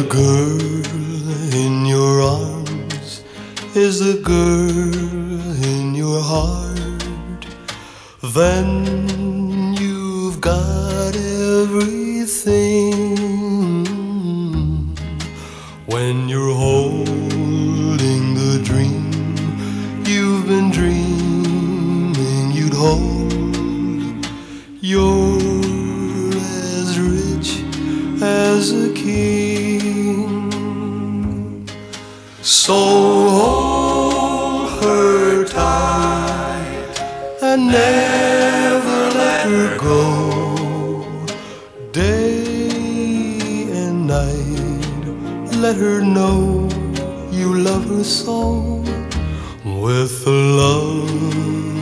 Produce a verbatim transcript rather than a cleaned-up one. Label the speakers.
Speaker 1: girl in your arms is the girl in your heart, then you've got everything. When you're holding the dream you've been dreaming you'd hold, you're as rich as a king. So hold her tight and never let her go. Day and night, let her know you love her so. With the love